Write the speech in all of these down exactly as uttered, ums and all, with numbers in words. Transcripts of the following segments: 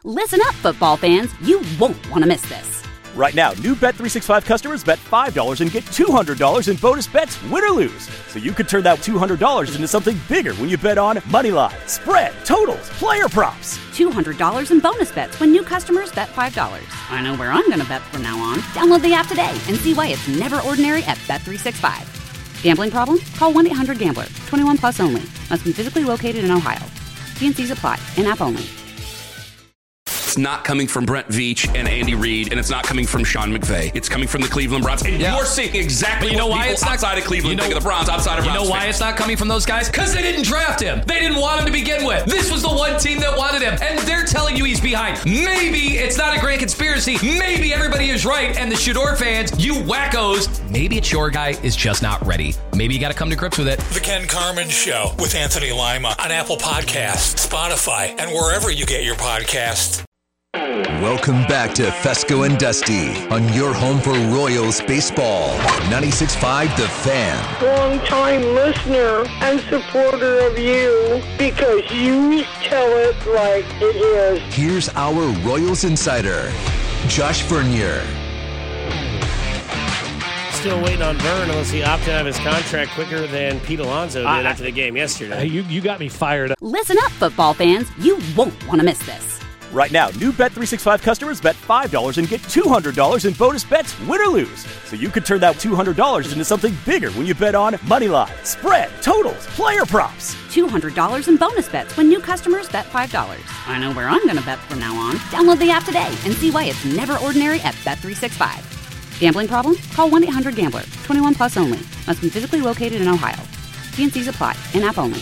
Listen up, football fans. You won't want to miss this. Right now, new Bet three sixty-five customers bet five dollars and get two hundred dollars in bonus bets, win or lose. So you could turn that two hundred dollars into something bigger when you bet on money line, spread, totals, player props. two hundred dollars in bonus bets when new customers bet five dollars. I know where I'm going to bet from now on. Download the app today and see why it's never ordinary at Bet three sixty-five. Gambling problem? Call one eight hundred gambler. twenty-one plus only. Must be physically located in Ohio. T and C's apply. In-app only. It's not coming from Brent Veach and Andy Reid, and it's not coming from Sean McVay. It's coming from the Cleveland Browns. And yeah. you're seeing exactly you know what why it's not, outside of Cleveland you know, think of the Browns, outside of You Browns know why fans. it's not coming from those guys? Because they didn't draft him. They didn't want him to begin with. This was the one team that wanted him, and they're telling you he's behind. Maybe it's not a grand conspiracy. Maybe everybody is right, and the Shador fans, you wackos, maybe it's your guy is just not ready. Maybe you got to come to grips with it. The Ken Carman Show with Anthony Lima on Apple Podcasts, Spotify, and wherever you get your podcasts. Welcome back to Fesco and Dusty on your home for Royals baseball. ninety-six point five The Fan. Long-time listener and supporter of you because you tell it like it is. Here's our Royals insider, Josh Vernier. Still waiting on Vern unless he opted out of his contract quicker than Pete Alonso did I, after the game yesterday. You, you got me fired up. Listen up, football fans. You won't want to miss this. Right now, new Bet three sixty-five customers bet five dollars and get two hundred dollars in bonus bets, win or lose. So you could turn that two hundred dollars into something bigger when you bet on money line, spread, totals, player props. two hundred dollars in bonus bets when new customers bet five dollars. I know where I'm going to bet from now on. Download the app today and see why it's never ordinary at Bet three sixty-five. Gambling problem? Call one eight hundred gambler. twenty-one plus only. Must be physically located in Ohio. T and C's apply. In-app only.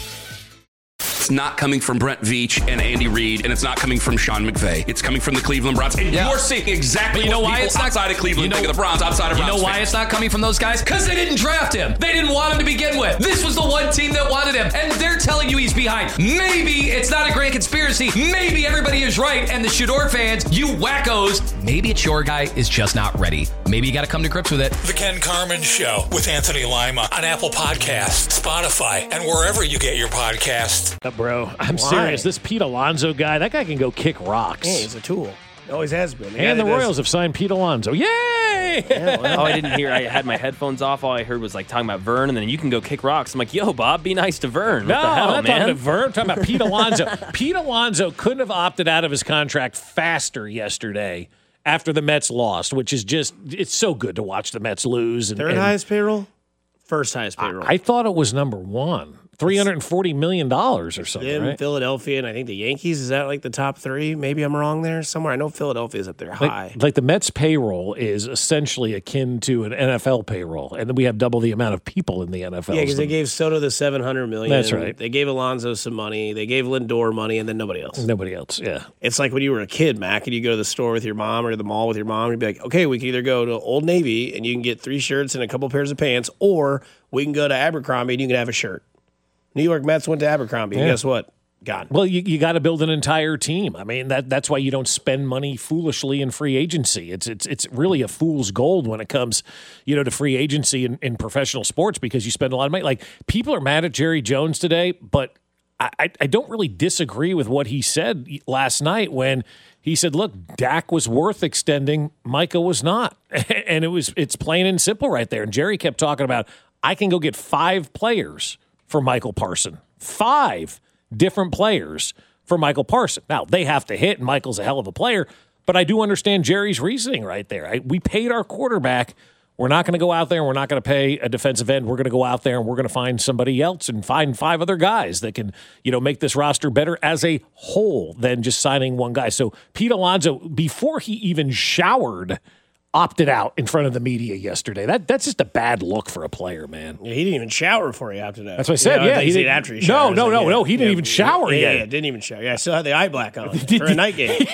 It's not coming from Brent Veach and Andy Reid, and it's not coming from Sean McVay. It's coming from the Cleveland Browns. And yeah. you're seeing exactly you know what why people it's not, outside of Cleveland you know, think of the Browns, outside of You Browns know why fans. it's not coming from those guys? Because they didn't draft him. They didn't want him to begin with. This was the one team that wanted him, and they're telling you he's behind. Maybe it's not a grand conspiracy. Maybe everybody is right, and the Shador fans, you wackos, maybe it's your guy is just not ready. Maybe you got to come to grips with it. The Ken Carman Show with Anthony Lima on Apple Podcasts, Spotify, and wherever you get your podcasts. Uh, bro, I'm Why? serious. This Pete Alonso guy, that guy can go kick rocks. Hey, he's a tool. He always has been. The and the does... Royals have signed Pete Alonso. Yay! Yeah, well. Oh, I didn't hear. I had my headphones off. All I heard was like talking about Vern, and then you can go kick rocks. I'm like, yo, Bob, be nice to Vern. No, what the hell, I'm not man? talking about Vern. I'm talking about Pete Alonso. Pete Alonso couldn't have opted out of his contract faster yesterday after the Mets lost, which is just, it's so good to watch the Mets lose. And, Third and highest payroll? First highest payroll. I, I thought it was number one. three hundred forty million dollars or something, Them, right? Philadelphia, and I think the Yankees. Is that like the top three? Maybe I'm wrong there somewhere. I know Philadelphia's up there high. Like, like the Mets payroll is essentially akin to an N F L payroll, and then we have double the amount of people in the N F L. Yeah, because they gave Soto the seven hundred million dollars. That's right. They gave Alonso some money. They gave Lindor money, and then nobody else. Nobody else, yeah. It's like when you were a kid, Mac, and you go to the store with your mom or to the mall with your mom, and you'd be like, okay, we can either go to Old Navy, and you can get three shirts and a couple pairs of pants, or we can go to Abercrombie, and you can have a shirt. New York Mets went to Abercrombie, and Yeah. guess what? Gone. Well, you, you got to build an entire team. I mean, that that's why you don't spend money foolishly in free agency. It's it's it's really a fool's gold when it comes, you know, to free agency in, in professional sports, because you spend a lot of money. Like, people are mad at Jerry Jones today, but I, I, I don't really disagree with what he said last night when he said, look, Dak was worth extending, Micah was not. And it was it's plain and simple right there. And Jerry kept talking about, I can go get five players for Michael Parson. Five different players for Michael Parson. Now, they have to hit, and Michael's a hell of a player, but I do understand Jerry's reasoning right there. I, we paid our quarterback. We're not going to go out there and we're not going to pay a defensive end. We're going to go out there and we're going to find somebody else and find five other guys that can, you know, make this roster better as a whole than just signing one guy. So Pete Alonso, before he even showered, opted out in front of the media yesterday. That That's just a bad look for a player, man. Yeah, he didn't even shower before he opted out. That's what I said, you know, yeah. I he did didn't, after he no, showered. no, Like, no, yeah, no. He didn't yeah, even shower yeah, yet. Yeah, didn't even shower. Yeah, I still had the eye black on for a night game.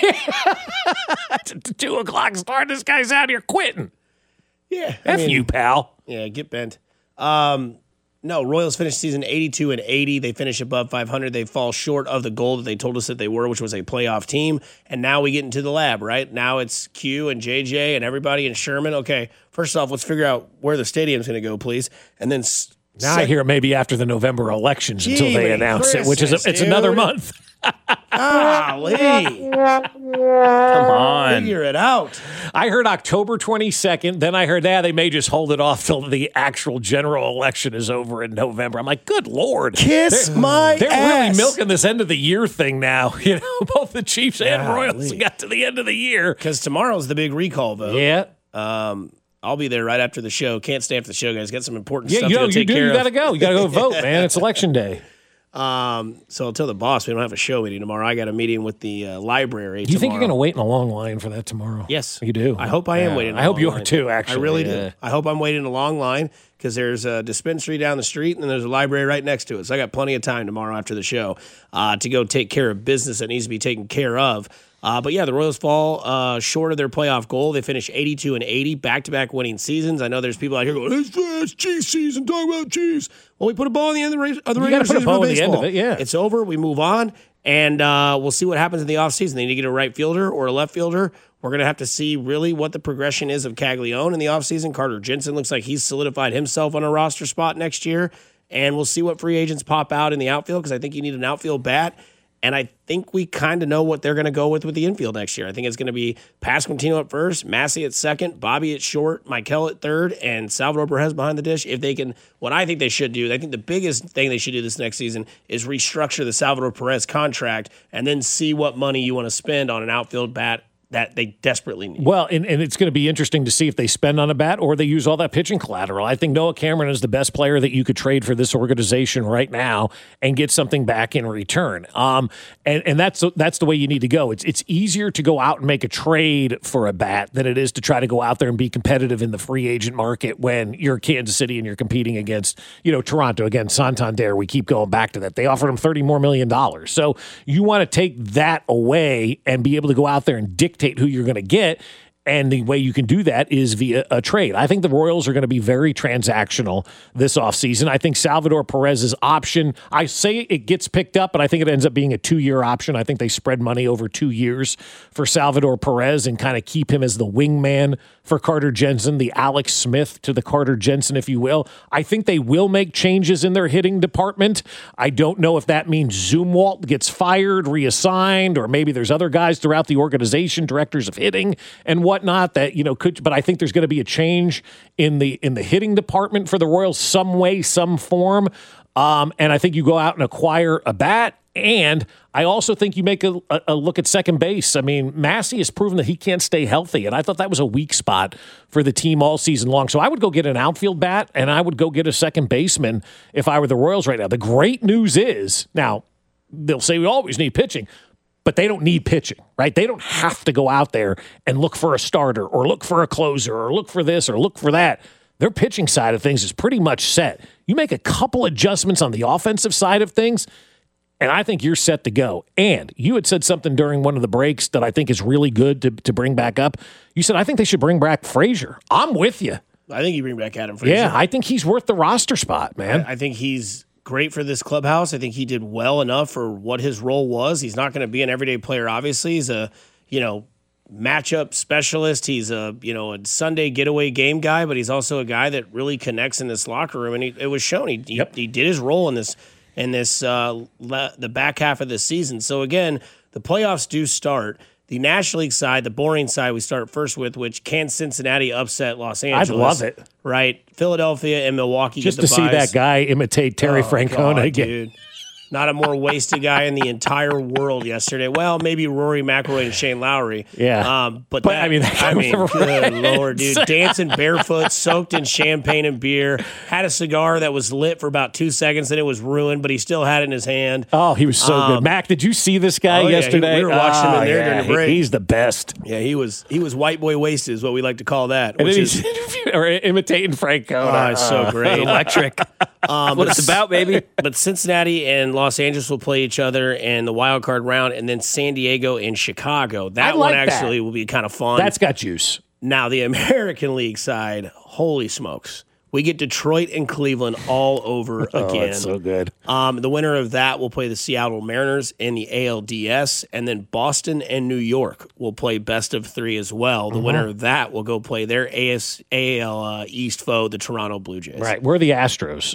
It's a two o'clock start. This guy's out here quitting. Yeah. I F mean, you, pal. Yeah, get bent. Um, no, Royals finished season eighty-two and eighty. They finish above five hundred. They fall short of the goal that they told us that they were, which was a playoff team. And now we get into the lab, right? Now it's Q and J J and everybody and Sherman. Okay, first off, let's figure out where the stadium's going to go, please. And then s- Now set- I hear maybe after the November elections Gee, until they announce it, which is a, Christmas, it's another dude. month. Golly. Come on. Figure it out. I heard October twenty-second. Then I heard that they may just hold it off till the actual general election is over in November. I'm like, good Lord. Kiss they're, my They're ass. really milking this end of the year thing now. You know, both the Chiefs and Golly. Royals got to the end of the year. Because tomorrow's the big recall vote. Yeah. Um, I'll be there right after the show. Can't stay after the show, guys. Got some important Yeah, stuff you to know, go you take do. care You of. got to go. You got to go vote, man. It's election day. Um, so I'll tell the boss we don't have a show meeting tomorrow. I got a meeting with the uh, library. Do you tomorrow. think you're going to wait in a long line for that tomorrow? Yes, you do. I hope I am Yeah. waiting. In a I hope long you line. are too. Actually, I really yeah. do. I hope I'm waiting in a long line because there's a dispensary down the street and there's a library right next to it. So I got plenty of time tomorrow after the show uh, to go take care of business that needs to be taken care of. Uh, but yeah, the Royals fall uh, short of their playoff goal. They finished eighty-two and eighty, back-to-back winning seasons. I know there's people out here going, "It's fast, Chiefs season. Talk about Chiefs." Well, we put a ball in the end of the, race, of the You regular gotta put a season bow for in the end of baseball. it, yeah. It's over. We move on, and uh, we'll see what happens in the offseason. They need to get a right fielder or a left fielder. We're going to have to see really what the progression is of Caglione in the offseason. Carter Jensen looks like he's solidified himself on a roster spot next year, and we'll see what free agents pop out in the outfield because I think you need an outfield bat. And I think we kind of know what they're going to go with with the infield next year. I think it's going to be Pasquantino at first, Massey at second, Bobby at short, Michael at third, and Salvador Perez behind the dish. If they can, what I think they should do, I think the biggest thing they should do this next season is restructure the Salvador Perez contract and then see what money you want to spend on an outfield bat that they desperately need. Well, and, and it's going to be interesting to see if they spend on a bat or they use all that pitching collateral. I think Noah Cameron is the best player that you could trade for this organization right now and get something back in return. Um, and, and that's that's the way you need to go. It's it's easier to go out and make a trade for a bat than it is to try to go out there and be competitive in the free agent market when you're Kansas City and you're competing against, you know, Toronto. Again, Santander, we keep going back to that. They offered him thirty more million dollars. So you want to take that away and be able to go out there and dictate who you're going to get, and the way you can do that is via a trade. I think the Royals are going to be very transactional this offseason. I think Salvador Perez's option, I say it gets picked up, but I think it ends up being a two-year option. I think they spread money over two years for Salvador Perez and kind of keep him as the wingman for Carter Jensen, the Alex Smith to the Carter Jensen, if you will. I think they will make changes in their hitting department. I don't know if that means Zumwalt gets fired, reassigned, or maybe there's other guys throughout the organization, directors of hitting and whatnot that, you know, could, but I think there's going to be a change in the in the hitting department for the Royals some way, some form. Um, and I think you go out and acquire a bat. And I also think you make a, a look at second base. I mean, Massey has proven that he can't stay healthy, and I thought that was a weak spot for the team all season long. So I would go get an outfield bat, and I would go get a second baseman if I were the Royals right now. The great news is, now, they'll say we always need pitching, but they don't need pitching, right? They don't have to go out there and look for a starter or look for a closer or look for this or look for that. Their pitching side of things is pretty much set. You make a couple adjustments on the offensive side of things, and I think you're set to go. And you had said something during one of the breaks that I think is really good to, to bring back up. You said, I think they should bring back Frazier. I'm with you. I think you bring back Adam Frazier. Yeah, I think he's worth the roster spot, man. I, I think he's great for this clubhouse. I think he did well enough for what his role was. He's not going to be an everyday player, obviously. He's a, you know, matchup specialist. He's a, you know, a Sunday getaway game guy, but he's also a guy that really connects in this locker room. And he, it was shown. He, Yep. he, he did his role in this in this uh, le- the back half of this season. So again, the playoffs do start. The National League side, the boring side, we start first with, which can Cincinnati upset Los Angeles? I'd love it. Right. Philadelphia and Milwaukee Just get the to see buys. that guy imitate Terry Oh, Francona God, again. dude. Not a more wasted guy in the entire world yesterday. Well, maybe Rory McIlroy and Shane Lowry. Yeah. Um, but, But, that, I mean, that I mean, was good right. Lord, dude. Dancing barefoot, soaked in champagne and beer. Had a cigar that was lit for about two seconds, then it was ruined, but he still had it in his hand. Oh, he was so Um, good. Mac, did you see this guy oh, yeah, he- yesterday? we were watching him in Oh, there yeah, during the he- break. He's the best. Yeah, he was he was white boy wasted is what we like to call that. And Which then is, he's interviewing- or imitating Francona. oh, it's so great. Electric. Um, what but it's about, baby. But Cincinnati and Los Angeles will play each other in the wild card round, and then San Diego and Chicago. That I one like actually that. will be kind of fun. That's got juice. Now, the American League side, holy smokes. We get Detroit and Cleveland all over Oh, again. it's so good. Um, the winner of that will play the Seattle Mariners in the A L D S, and then Boston and New York will play best of three as well. The Mm-hmm. winner of that will go play their A S, A L uh, East foe, the Toronto Blue Jays. Right. We're the Astros.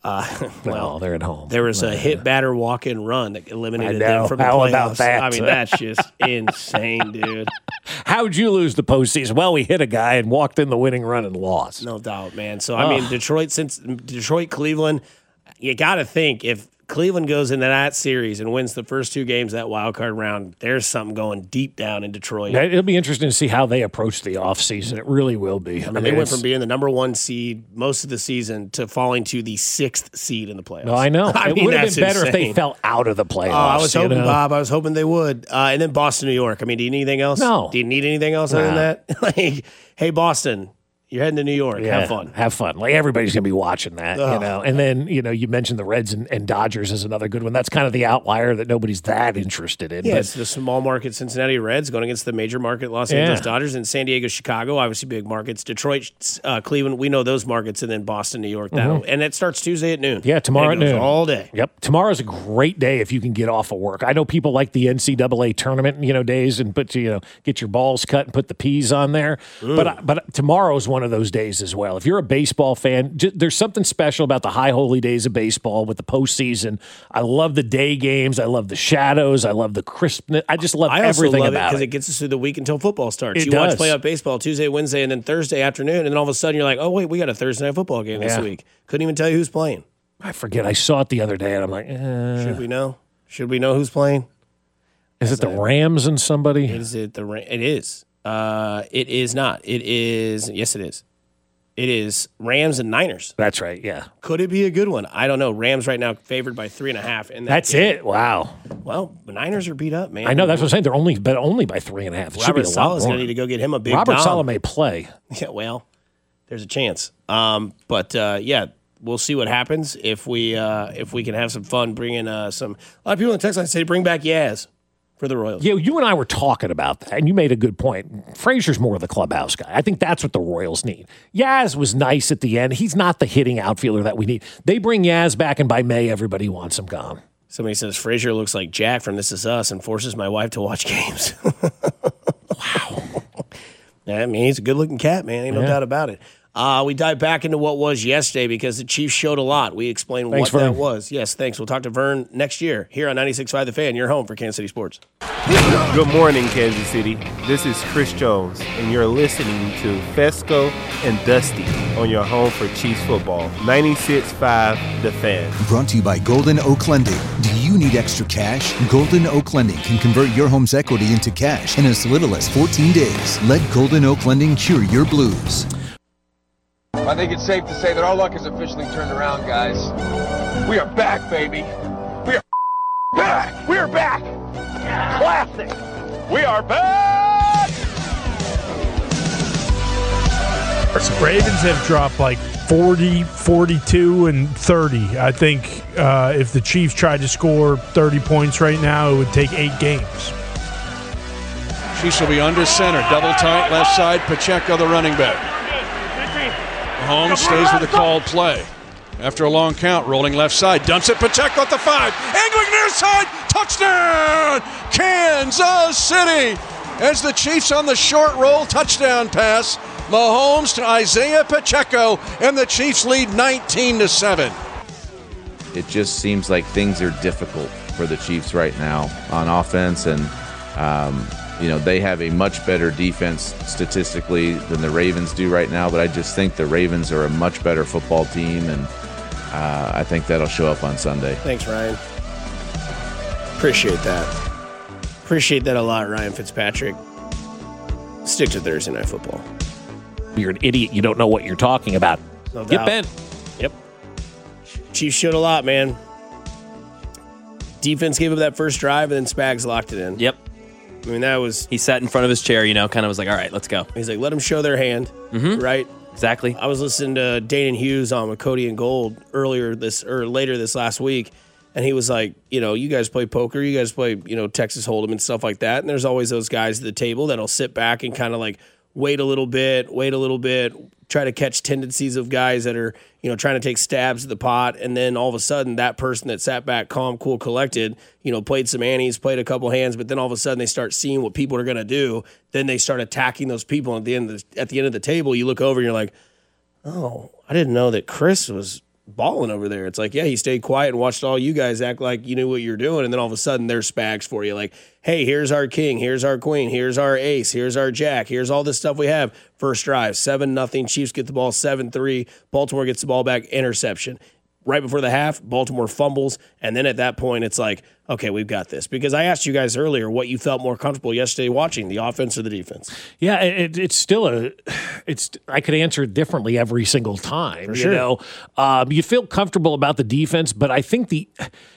Uh, well, no, they're at home. There was a hit, batter, walk in run that eliminated I know. them from the How playoffs. about that? I mean, that's just insane, dude. How'd you lose the postseason? Well, we hit a guy and walked in the winning run and lost. No doubt, man. So I mean, Detroit, since Detroit, Cleveland, you got to think if Cleveland goes into that series and wins the first two games of that wild card round, there's something going deep down in Detroit. It'll be interesting to see how they approach the offseason. It really will be. I mean, I mean they went from being the number one seed most of the season to falling to the sixth seed in the playoffs. No, I know. I it mean, would have been better insane. if they fell out of the playoffs. Oh, I was hoping, you know? Bob. I was hoping they would. Uh, and then Boston, New York. I mean, do you need anything else? No. Do you need anything else other Nah. than that? Like, hey, Boston, you're heading to New York. Yeah, Have fun. Have fun. Like everybody's going to be watching that, Ugh. you know. And then, you know, you mentioned the Reds and, and Dodgers as another good one. That's kind of the outlier that nobody's that interested in. Yeah, but it's the small market Cincinnati Reds going against the major market Los Yeah. Angeles Dodgers, and San Diego, Chicago, obviously big markets. Detroit, uh, Cleveland, we know those markets, and then Boston, New York. That'll, Mhm. And it starts Tuesday at noon. Yeah, tomorrow And at it goes noon. all day. Yep. Tomorrow's a great day if you can get off of work. I know people like the N C double A tournament, you know, days and put, you know, get your balls cut and put the peas on there. Mm. But but tomorrow's one of those days as well. If you're a baseball fan, j- there's something special about the high holy days of baseball with the postseason. I love the day games. I love the shadows. I love the crispness. I just love I also everything love it about because it. it gets us through the week until football starts. It you does. watch playoff baseball Tuesday, Wednesday, and then Thursday afternoon, and then all of a sudden you're like, oh, wait, we got a Thursday night football game this Yeah. week. Couldn't even tell you who's playing. I forget. I saw it the other day, and I'm like, eh. Should we know? Should we know who's playing? Is it the Rams and somebody? Is it the Ra- It is. Uh, it is not. It is. Yes, it is. It is Rams and Niners. That's right. Yeah. Could it be a good one? I don't know. Rams right now favored by three and a half. And that That's game. it. Wow. Well, the Niners are beat up, man. I know. That's what I'm saying. They're only, but only by three and a half. It should be Robert a lot Saleh's more. going to need to go get him a big Robert dom. Saleh may play. Yeah, well, there's a chance. Um, but uh, yeah, we'll see what happens if we uh, if we can have some fun bringing uh, some. A lot of people in the text line say bring back Yaz for the Royals. Yeah, you and I were talking about that, and you made a good point. Frazier's more of the clubhouse guy. I think that's what the Royals need. Yaz was nice at the end. He's not the hitting outfielder that we need. They bring Yaz back, and by May, everybody wants him gone. Somebody says Frazier looks like Jack from This Is Us and forces my wife to watch games. Wow. Yeah, I mean, he's a good-looking cat, man. Ain't no Yeah. doubt about it. Uh, we dive back into what was yesterday because the Chiefs showed a lot. We explained Thanks, what that Vern. was. Yes, thanks. We'll talk to Vern next year here on ninety-six point five The Fan, your home for Kansas City Sports. Good morning, Kansas City. This is Chris Jones, and you're listening to Fesco and Dusty on your home for Chiefs football. ninety-six point five The Fan. Brought to you by Golden Oak Lending. Do you need extra cash? Golden Oak Lending can convert your home's equity into cash in as little as fourteen days. Let Golden Oak Lending cure your blues. I think it's safe to say that our luck has officially turned around, guys. We are back, baby. We are back. We are back. Classic. We are back. Ravens have dropped like forty, forty-two, and thirty. I think uh, if the Chiefs tried to score thirty points right now, it would take eight games. Chiefs will be under center, double tight, left side, Pacheco the running back. Mahomes stays with the called play. After a long count, rolling left side, dumps it, Pacheco at the five, angling near side, touchdown, Kansas City! As the Chiefs on the short roll touchdown pass, Mahomes to Isaiah Pacheco, and the Chiefs lead nineteen to seven. It just seems like things are difficult for the Chiefs right now on offense, and um, you know, they have a much better defense statistically than the Ravens do right now, but I just think the Ravens are a much better football team, and uh, I think that'll show up on Sunday. Thanks, Ryan. Appreciate that. Appreciate that a lot, Ryan Fitzpatrick. Stick to Thursday Night Football. You're an idiot. You don't know what you're talking about. No Get doubt. bent. Yep. Chiefs showed a lot, man. Defense gave up that first drive, and then Spags locked it in. Yep. I mean, that was... He sat in front of his chair, you know, kind of was like, all right, let's go. He's like, let them show their hand, Mhm. right? Exactly. I was listening to Dayton Hughes on with Cody and Gold earlier this, or later this last week, and he was like, you know, you guys play poker, you guys play, you know, Texas Hold'em and stuff like that, and there's always those guys at the table that'll sit back and kind of like wait a little bit, wait a little bit, try to catch tendencies of guys that are, you know, trying to take stabs at the pot, and then all of a sudden that person that sat back calm, cool, collected, you know, played some antes, played a couple hands, but then all of a sudden they start seeing what people are going to do, then they start attacking those people. At the end of the, at the end of the table, you look over and you're like, oh, I didn't know that Chris was balling over there. It's like, yeah, he stayed quiet and watched all you guys act like you knew what you're doing, and then all of a sudden there's Spags for you. Like, hey, here's our king, here's our queen, here's our ace, here's our jack, here's all this stuff we have. First drive, seven nothing. Chiefs get the ball seven three. Baltimore gets the ball back, interception. Right before the half, Baltimore fumbles, and then at that point, it's like, okay, we've got this. Because I asked you guys earlier what you felt more comfortable yesterday watching, the offense or the defense. Yeah, it, it's still a. It's I could answer it differently every single time. For you sure. know, um, you feel comfortable about the defense, but I think the.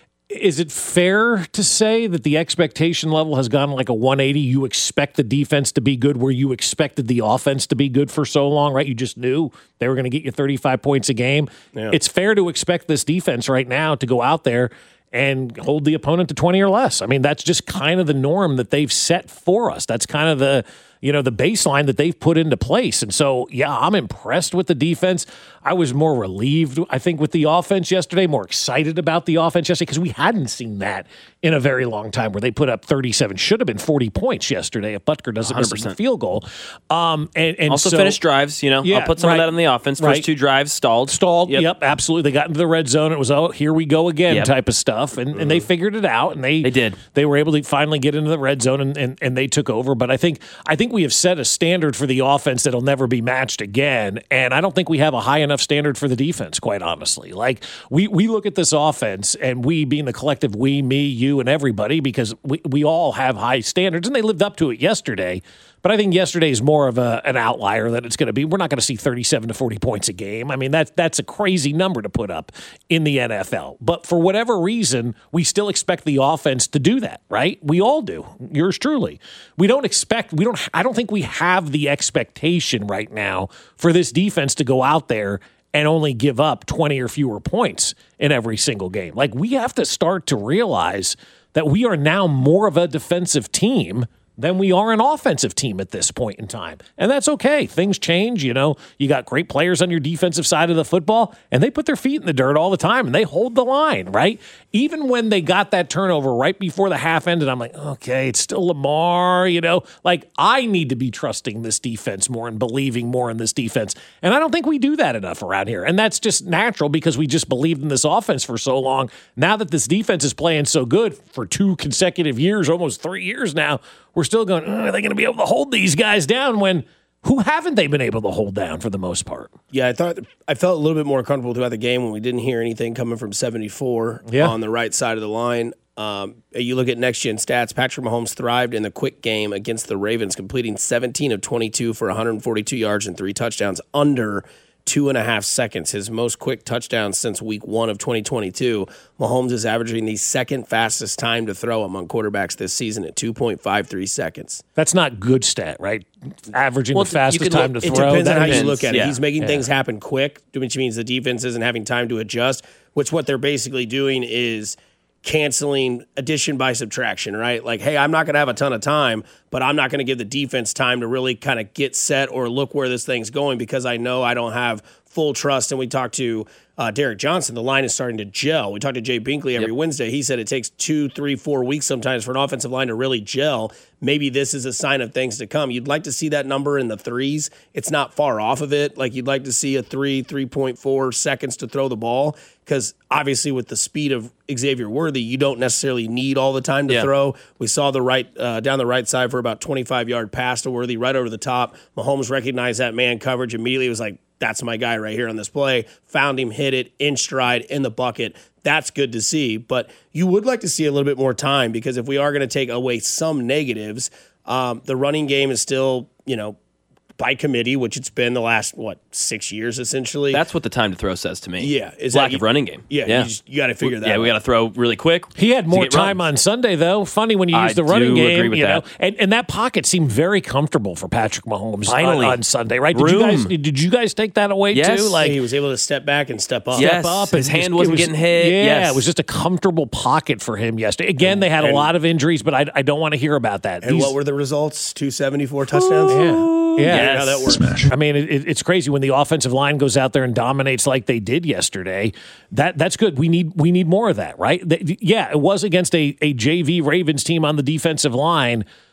Is it fair to say that the expectation level has gone like a one eighty? You expect the defense to be good where you expected the offense to be good for so long, right? You just knew they were going to get you thirty-five points a game. Yeah. It's fair to expect this defense right now to go out there and hold the opponent to twenty or less. I mean, that's just kind of the norm that they've set for us. That's kind of the, you know, the baseline that they've put into place. And so, yeah, I'm impressed with the defense. I was more relieved, I think, with the offense yesterday, more excited about the offense yesterday because we hadn't seen that in a very long time where they put up thirty-seven, should have been forty points yesterday if Butker doesn't miss a field goal. Um, and, and also so, finished drives, you know. Yeah, I'll put some right, of that on the offense. First right. two drives stalled. Stalled, yep. yep, absolutely. They got into the red zone. It was, oh, here we go again Yep. type of stuff. And, and they figured it out. And they, They did. They were able to finally get into the red zone and, and, and they took over. But I think I think we have set a standard for the offense that'll never be matched again. And I don't think we have a high enough standard for the defense, quite honestly. Like, we, we look at this offense, and we being the collective we, me, you, and everybody, because we, we all have high standards, and they lived up to it yesterday. But I think yesterday is more of a, an outlier that it's going to be. We're not going to see thirty-seven to forty points a game. I mean, that, that's a crazy number to put up in the N F L. But for whatever reason, we still expect the offense to do that, right? We all do. Yours truly. We don't expect, we don't, I don't think we have the expectation right now for this defense to go out there and only give up twenty or fewer points in every single game. Like, we have to start to realize that we are now more of a defensive team than we are an offensive team at this point in time. And that's okay. Things change, you know. You got great players on your defensive side of the football, and they put their feet in the dirt all the time, and they hold the line, right? Even when they got that turnover right before the half ended, I'm like, okay, it's still Lamar, you know. Like, I need to be trusting this defense more and believing more in this defense. And I don't think we do that enough around here. And that's just natural because we just believed in this offense for so long. Now that this defense is playing so good for two consecutive years, almost three years now, we're still going, oh, are they going to be able to hold these guys down when who haven't they been able to hold down for the most part? Yeah, I thought I felt a little bit more comfortable throughout the game when we didn't hear anything coming from seventy-four yeah. on the right side of the line. Um, you look at next-gen stats, Patrick Mahomes thrived in the quick game against the Ravens, completing seventeen of twenty-two for one hundred forty-two yards and three touchdowns under two and a half seconds, his most quick touchdown since week one of twenty twenty-two. Mahomes is averaging the second fastest time to throw among quarterbacks this season at two point five three seconds. That's not good stat, right? Averaging Well, the fastest you can time look- to it throw. depends on That how you means- look at it. yeah. He's making Yeah. things happen quick, which means the defense isn't having time to adjust, which what they're basically doing is canceling addition by subtraction, right? Like, hey, I'm not going to have a ton of time, but I'm not going to give the defense time to really kind of get set or look where this thing's going because I know I don't have full trust. And we talked to uh, Derek Johnson. The line is starting to gel. We talked to Jay Binkley every Yep. Wednesday. He said it takes two, three, four weeks sometimes for an offensive line to really gel. Maybe this is a sign of things to come. You'd like to see that number in the threes. It's not far off of it. Like, you'd like to see a three, three point four seconds to throw the ball because obviously with the speed of Xavier Worthy, you don't necessarily need all the time to Yeah. throw. We saw the right uh, down the right side for about twenty-five yard pass to Worthy right over the top. Mahomes recognized that man coverage immediately. It was like, that's my guy right here on this play. Found him, hit it, in stride, in the bucket. That's good to see. But you would like to see a little bit more time because if we are going to take away some negatives, um, the running game is still, you know, by committee, which it's been the last, what, six years essentially. That's what the time to throw says to me. Yeah. Is Lack that- of running game. Yeah, yeah. you, just- you got to figure that Yeah, out. we got to throw really quick. He had to more get time runs. on Sunday, though. Funny when you use I the running do game, agree with you know, that. and, and that pocket seemed very comfortable for Patrick Mahomes Finally. on, on Sunday, right? Did you Room. guys did you guys take that away Yes. too? Like he was able to step back and step up. Yes. step up. His and hand just- wasn't it was- getting hit. Yeah, Yes. it was just a comfortable pocket for him yesterday. Again, they had a And- lot of injuries, but I, I don't want to hear about that. And These- what were the results? two seventy-four touchdowns? Yeah. Yeah, Yes. How that works. I mean, it, it- it's crazy when the offensive line goes out there and dominates like they did yesterday. That that's good. We need we need more of that, right? They- yeah, it was against a, a J V Ravens team on the defensive line,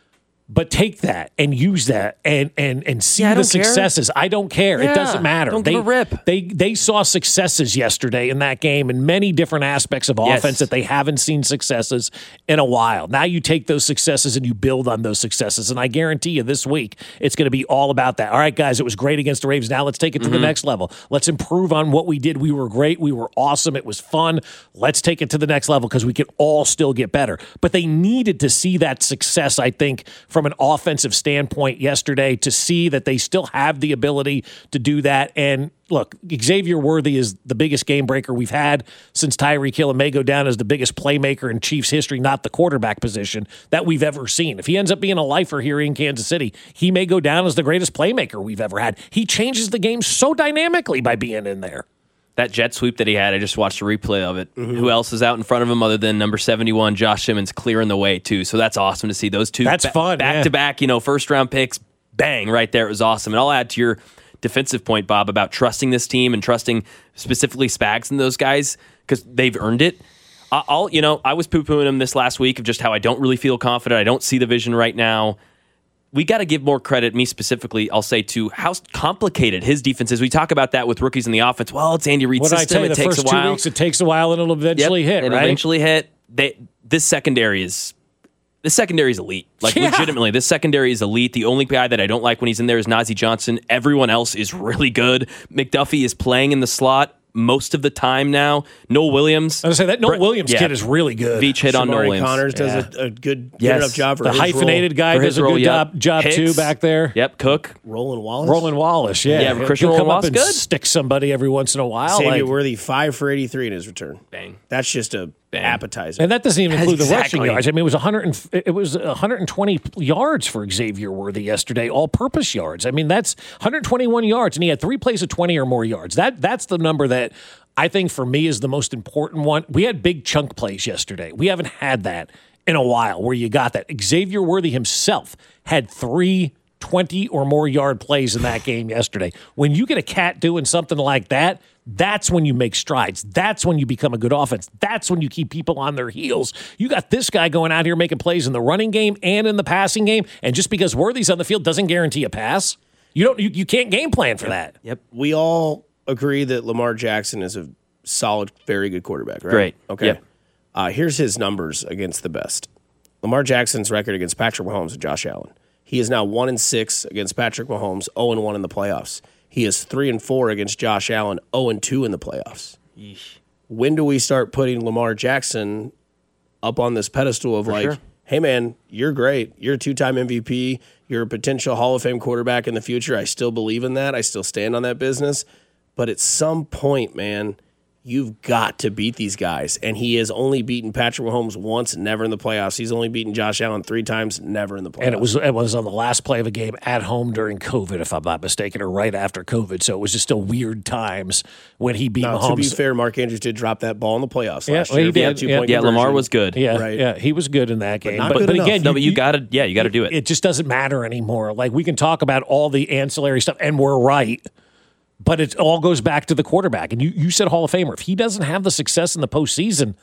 But take that and use that and and and see Yeah, I the don't care. successes. I don't care. Yeah, it doesn't matter. don't they, give a rip. They they saw successes yesterday in that game in many different aspects of Yes. offense that they haven't seen successes in a while. Now you take those successes and you build on those successes. And I guarantee you this week it's going to be all about that. All right, guys, it was great against the Ravens. Now let's take it to Mm-hmm. the next level. Let's improve on what we did. We were great. We were awesome. It was fun. Let's take it to the next level because we can all still get better. But they needed to see that success, I think, from an offensive standpoint yesterday to see that they still have the ability to do that. And look, Xavier Worthy is the biggest game breaker we've had since Tyreek Hill and may go down as the biggest playmaker in Chiefs history, not the quarterback position that we've ever seen. If he ends up being a lifer here in Kansas City, he may go down as the greatest playmaker we've ever had. He changes the game so dynamically by being in there. That jet sweep that he had, I just watched a replay of it. Mm-hmm. Who else is out in front of him other than number seventy-one, Josh Simmons, clearing the way, too. So that's awesome to see those two. That's ba- fun, Back yeah. to back, you know, first round picks, bang, right there. It was awesome. And I'll add to your defensive point, Bob, about trusting this team and trusting specifically Spags and those guys because they've earned it. I'll, you know, I was poo-pooing him this last week of just how I don't really feel confident. I don't see the vision right now. We got to give more credit, me specifically, I'll say, to how complicated his defense is. We talk about that with rookies in the offense. Well, it's Andy Reid's What did I system. tell you, It the takes first a while. two weeks, it takes a while and it'll eventually Yep, hit, it'll right? eventually hit. They, this secondary is this secondary is elite. Like, Yeah. legitimately, this secondary is elite. The only guy that I don't like when he's in there is Najee Johnson. Everyone else is really good. McDuffie is playing in the slot most of the time now. Noel Williams. I was going to say, that Noel Brett- Williams yeah. kid is really good. Veach hit on Noel Shamari Williams. Connors does Yeah. a, a good, good Yes. enough job for The his hyphenated role. guy For does his a role, good yep. job, job Hicks. too back there. Yep, Cook. Roland Wallace. Roland Wallace, yeah. Yeah, He'll- Christian he'll come Roland up and Wallace, good. stick somebody every once in a while. Xavier like- Worthy, five for eighty-three in his return. Bang. That's just a appetizer. And that doesn't even include the rushing Exactly. yards. I mean, it was one hundred. And, it was one hundred twenty yards for Xavier Worthy yesterday, all-purpose yards. I mean, that's one hundred twenty-one yards, and he had three plays of twenty or more yards. That that's the number that I think for me is the most important one. We had big chunk plays yesterday. We haven't had that in a while where you got that. Xavier Worthy himself had three twenty or more yard plays in that game yesterday. When you get a cat doing something like that, that's when you make strides. That's when you become a good offense. That's when you keep people on their heels. You got this guy going out here making plays in the running game and in the passing game, and just because Worthy's on the field doesn't guarantee a pass. You don't. You, you can't game plan for that. Yep. We all agree that Lamar Jackson is a solid, very good quarterback, right? Great. Okay. Yep. Uh, here's his numbers against the best. Lamar Jackson's record against Patrick Mahomes and Josh Allen. He is now one and six against Patrick Mahomes, zero and one in the playoffs. He is three and four against Josh Allen, zero and two in the playoffs. Yeesh. When do we start putting Lamar Jackson up on this pedestal of For like, sure. hey man, you're great. You're a two-time M V P. You're a potential Hall of Fame quarterback in the future. I still believe in that. I still stand on that business. But at some point, man, you've got to beat these guys. And he has only beaten Patrick Mahomes once, never in the playoffs. He's only beaten Josh Allen three times, never in the playoffs. And it was it was on the last play of a game at home during COVID, if I'm not mistaken, or right after COVID. So it was just still weird times when he beat Now, Mahomes. to be fair, Mark Andrews did drop that ball in the playoffs Yeah, last well, he year. did. He had a two-point Yeah, Lamar conversion. was good. Yeah, Right. yeah, he was good in that game. not But, good but enough. again, No, you, but you got to, yeah, you got to do it. It just doesn't matter anymore. Like we can talk about all the ancillary stuff, and we're right. But it all goes back to the quarterback. And you, you said Hall of Famer. If he doesn't have the success in the postseason,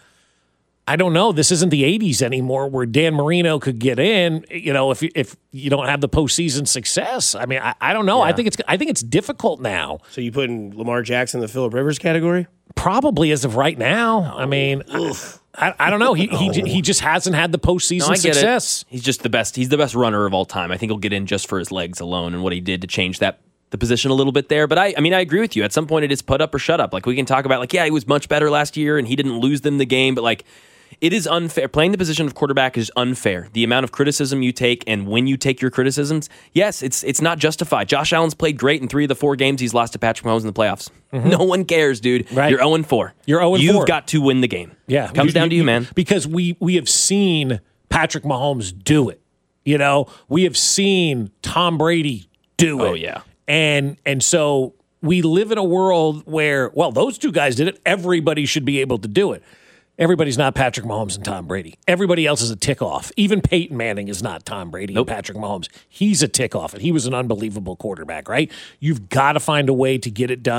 I don't know. This isn't the eighties anymore where Dan Marino could get in, you know, if you, if you don't have the postseason success. I mean, I, I don't know. I think it's I think it's difficult now. So you putting Lamar Jackson in the Phillip Rivers category? Probably as of right now. I mean, I, I don't know. He, he he just hasn't had the postseason No, I get success. it. He's just the best. He's the best runner of all time. I think he'll get in just for his legs alone and what he did to change that the position a little bit there. But I, I mean, I agree with you. At some point, it is put up or shut up. Like we can talk about, like, yeah, he was much better last year and he didn't lose them the game. But like, it is unfair. Playing the position of quarterback is unfair. The amount of criticism you take and when you take your criticisms, yes, it's it's not justified. Josh Allen's played great in three of the four games he's lost to Patrick Mahomes in the playoffs. Mhm. No one cares, dude. Right. You're zero and four. You're zero and four. You've got to win the game. Yeah, It comes down to you, man. Because we we have seen Patrick Mahomes do it. You know, we have seen Tom Brady do it. Oh, yeah. And and so we live in a world where, well, those two guys did it. Everybody should be able to do it. Everybody's not Patrick Mahomes and Tom Brady. Everybody else is a tick-off. Even Peyton Manning is not Tom Brady Nope. and Patrick Mahomes. He's a tick-off, and he was an unbelievable quarterback, right? You've got to find a way to get it done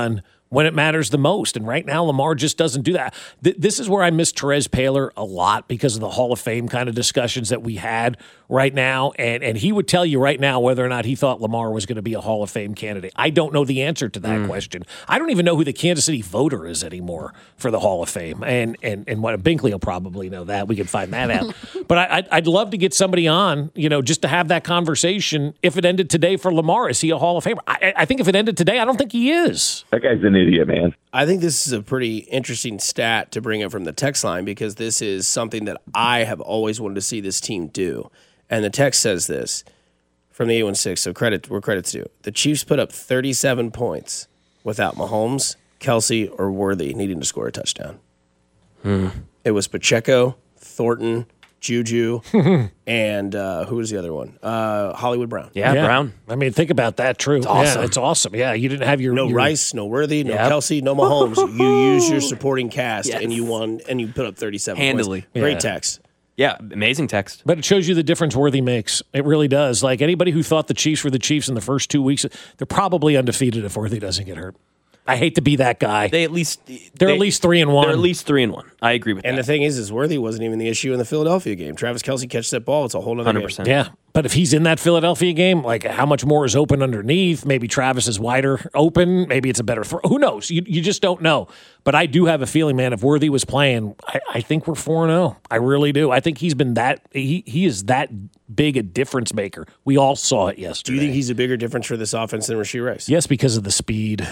when it matters the most. And right now, Lamar just doesn't do that. Th- this is where I miss Therese Paylor a lot because of the Hall of Fame kind of discussions that we had right now. And, and he would tell you right now whether or not he thought Lamar was going to be a Hall of Fame candidate. I don't know the answer to that mm. question. I don't even know who the Kansas City voter is anymore for the Hall of Fame. And and, and what Binkley will probably know that. We can find that out. But I, I'd, I'd love to get somebody on, you know, just to have that conversation. If it ended today for Lamar, is he a Hall of Famer? I, I think if it ended today, I don't think he is. That guy's an idiot, man. I think this is a pretty interesting stat to bring up from the text line because this is something that I have always wanted to see this team do. And the text says this from the eight one six, so credit where credit's due. The Chiefs put up thirty-seven points without Mahomes, Kelsey, or Worthy needing to score a touchdown. Hmm. It was Pacheco, Thornton, Juju, and uh, who was the other one? Uh, Hollywood Brown. Yeah, yeah, Brown. I mean, think about that. True. It's awesome. Yeah, it's awesome. Yeah, you didn't have your no your, Rice, no Worthy, no Yep. Kelsey, no Mahomes. You use your supporting cast, Yes. and you won, and you put up thirty-seven Handily. points. Great Yeah. text. Yeah, amazing text. But it shows you the difference Worthy makes. It really does. Like anybody who thought the Chiefs were the Chiefs in the first two weeks, they're probably undefeated if Worthy doesn't get hurt. I hate to be that guy. They at least they're they, at least three and one. They're at least three and one. I agree with And that. the thing is, is Worthy wasn't even the issue in the Philadelphia game. Travis Kelsey catches that ball, it's a whole other one hundred game. percent. Yeah, but if he's in that Philadelphia game, like how much more is open underneath? Maybe Travis is wider open. Maybe it's a better throw. Who knows? You you just don't know. But I do have a feeling, man, if Worthy was playing, I, I think we're four and oh. I really do. I think he's been that he he is that big a difference maker. We all saw it Do yesterday. you think he's a bigger difference for this offense than Rashee Rice? Yes, because of the speed.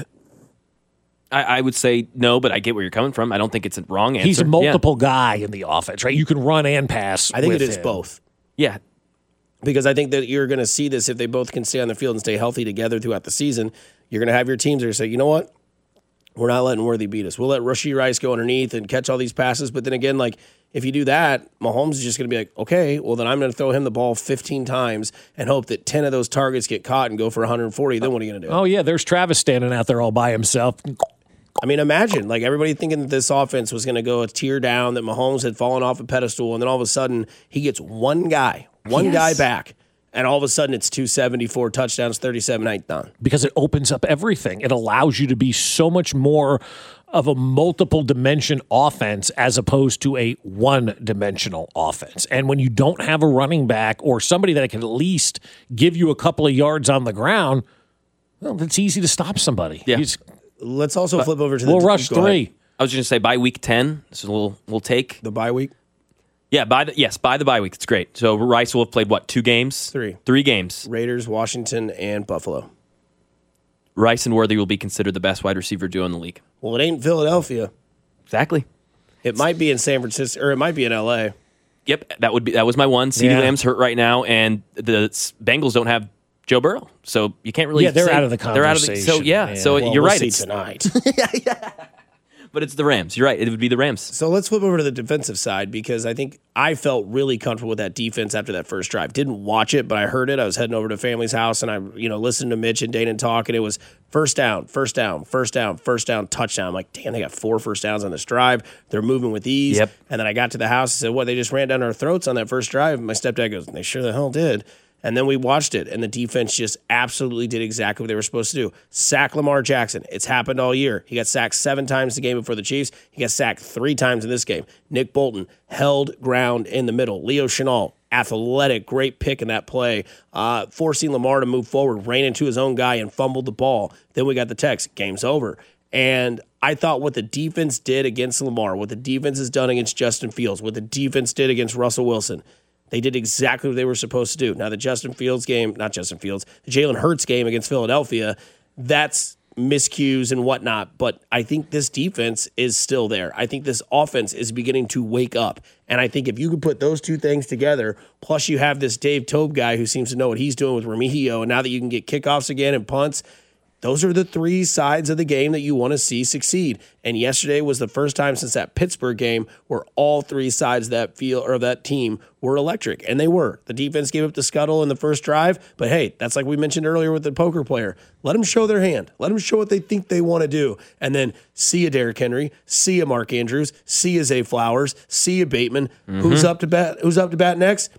I, I would say no, but I get where you're coming from. I don't think it's a wrong answer. He's a multiple guy in the offense, right? You can run and pass. I think with it is him. both. Yeah. Because I think that you're going to see this if they both can stay on the field and stay healthy together throughout the season. You're going to have your teams that are say, you know what? We're not letting Worthy beat us. We'll let Rashee Rice go underneath and catch all these passes. But then again, like if you do that, Mahomes is just going to be like, okay, well then I'm going to throw him the ball fifteen times and hope that ten of those targets get caught and go for one hundred forty. Then what are you going to do? Oh yeah, there's Travis standing out there all by himself. I mean, imagine like everybody thinking that this offense was going to go a tier down, that Mahomes had fallen off a pedestal, and then all of a sudden he gets one guy, one Yes. guy back, and all of a sudden it's two seventy-four touchdowns, thirty-seven ninth down. Because it opens up everything. It allows you to be so much more of a multiple dimension offense as opposed to a one dimensional offense. And when you don't have a running back or somebody that can at least give you a couple of yards on the ground, well, it's easy to stop somebody. Yeah. You just- Let's also flip over to the we'll rush go ahead. three. I was just going to say by week ten, this is a little, we'll take. The bye week? Yeah, by the, yes, by the bye week. It's great. So Rice will have played, what, two games? Three. Three games. Raiders, Washington, and Buffalo. Rice and Worthy will be considered the best wide receiver duo in the league. Well, it ain't Philadelphia. Exactly. It might be in San Francisco, or it might be in L A. Yep, that would be that was my one. CeeDee Yeah. Lamb's hurt right now, and the Bengals don't have Joe Burrow, so you can't really. Yeah, they're say- out of the They're out of the. So conversation. yeah, Yeah. so Well, you're we'll right. see It's, tonight. but it's the Rams. You're right. It would be the Rams. So let's flip over to the defensive side because I think I felt really comfortable with that defense after that first drive. Didn't watch it, but I heard it. I was heading over to family's house and I, you know, listened to Mitch and Dana talk, and it was first down, first down, first down, first down, touchdown. I'm like, damn, they got four first downs on this drive. They're moving with ease. Yep. And then I got to the house and said, what, they just ran down our throats on that first drive? And my stepdad goes, they sure the hell did. And then we watched it, and the defense just absolutely did exactly what they were supposed to do. Sack Lamar Jackson. It's happened all year. He got sacked seven times the game before the Chiefs. He got sacked three times in this game. Nick Bolton held ground in the middle. Leo Chenal, athletic, great pick in that play, uh, forcing Lamar to move forward, ran into his own guy and fumbled the ball. Then we got the text, game's over. And I thought what the defense did against Lamar, what the defense has done against Justin Fields, what the defense did against Russell Wilson, they did exactly what they were supposed to do. Now, the Justin Fields game, not Justin Fields, the Jalen Hurts game against Philadelphia, that's miscues and whatnot. But I think this defense is still there. I think this offense is beginning to wake up. And I think if you could put those two things together, plus you have this Dave Tobe guy who seems to know what he's doing with Remigio, and now that you can get kickoffs again and punts, those are the three sides of the game that you want to see succeed. And yesterday was the first time since that Pittsburgh game where all three sides of that field or that team were electric. And they were. The defense gave up the scuttle in the first drive. But hey, that's like we mentioned earlier with the poker player. Let them show their hand. Let them show what they think they want to do. And then see a Derrick Henry, see a Mark Andrews, see a Zay Flowers, see a Bateman. Mm-hmm. Who's up to bat? Who's up to bat next?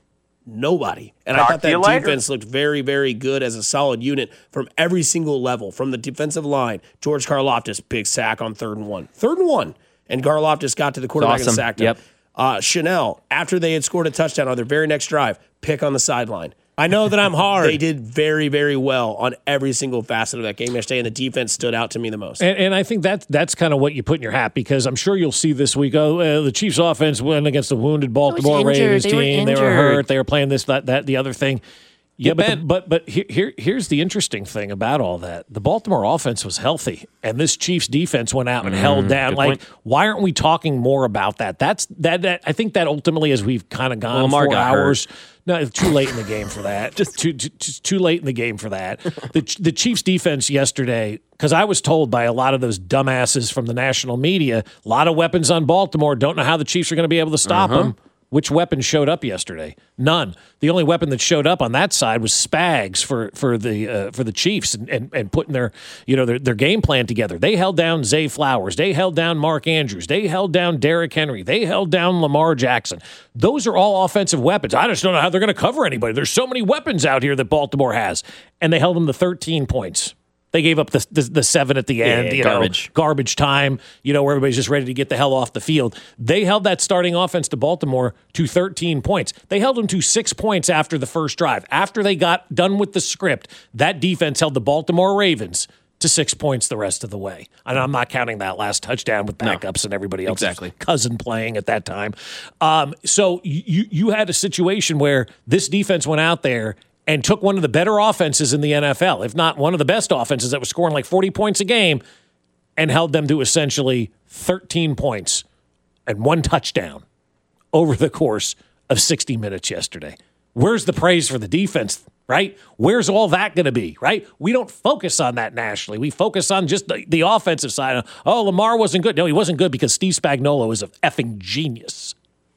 Nobody. And Talk I thought to you that later. defense looked very, very good as a solid unit from every single level. From the defensive line, George Karlaftis, big sack on third and one. Third and one. And Karlaftis got to the quarterback awesome. and sacked him. Yep. Uh, Chanel, after they had scored a touchdown on their very next drive, pick on the sideline. I know that I'm hard. They did very, very well on every single facet of that game yesterday, and the defense stood out to me the most. And, and I think that that's kind of what you put in your hat, because I'm sure you'll see this week, oh, uh, the Chiefs offense went against the wounded Baltimore injured. Ravens They team. were They were injured. hurt. They were playing this, that, that, the other thing. Yeah, You but, the, bet. but but here, here here's the interesting thing about all that. The Baltimore offense was healthy, and this Chiefs defense went out and Mm, held down. good Like, point. why aren't we talking more about that? That's that. that I think that ultimately, as we've kind of gone Well, Lamar four got hours. No, it's too late in the game for that. just too, too, just too late in the game for that. The the Chiefs defense yesterday, because I was told by a lot of those dumbasses from the national media, a lot of weapons on Baltimore. Don't know how the Chiefs are going to be able to stop Uh-huh. them. Which weapon showed up yesterday? None. The only weapon that showed up on that side was Spags for for the uh, for the Chiefs and, and, and putting their you know their, their game plan together. They held down Zay Flowers. They held down Mark Andrews. They held down Derrick Henry. They held down Lamar Jackson. Those are all offensive weapons. I just don't know how they're going to cover anybody. There's so many weapons out here that Baltimore has, and they held them to thirteen points. They gave up the, the the seven at the end, Yeah, you garbage. know, garbage time, you know, where everybody's just ready to get the hell off the field. They held that starting offense to Baltimore to thirteen points. They held them to six points after the first drive. After they got done with the script, that defense held the Baltimore Ravens to six points the rest of the way. And I'm not counting that last touchdown with backups and everybody else's Exactly. cousin playing at that time. Um, so you you had a situation where this defense went out there and took one of the better offenses in the N F L, if not one of the best offenses that was scoring like forty points a game, and held them to essentially thirteen points and one touchdown over the course of sixty minutes yesterday. Where's the praise for the defense, right? Where's all that going to be, right? We don't focus on that nationally. We focus on just the, the offensive side. Oh, Lamar wasn't good. No, he wasn't good because Steve Spagnuolo is a effing genius.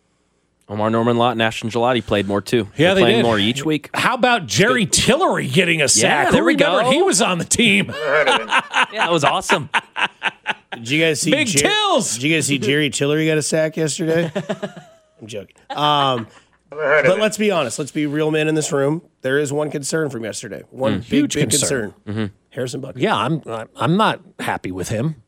Omar Norman Lott and Ashton Gelati played more too. Yeah, They're they playing did. more each week. How about Jerry Tillery getting a sack? Yeah, there Who we remembered go. He was on the team. Yeah, that was awesome. Did you guys see Big Jer- Tills? Did you guys see Jerry Tillery got a sack yesterday? I'm joking. Um, but let's be honest. Let's be real men in this room. There is one concern from yesterday. One Mm. big, Huge big concern. concern. Harrison Butker. Yeah, I'm I'm not happy with him.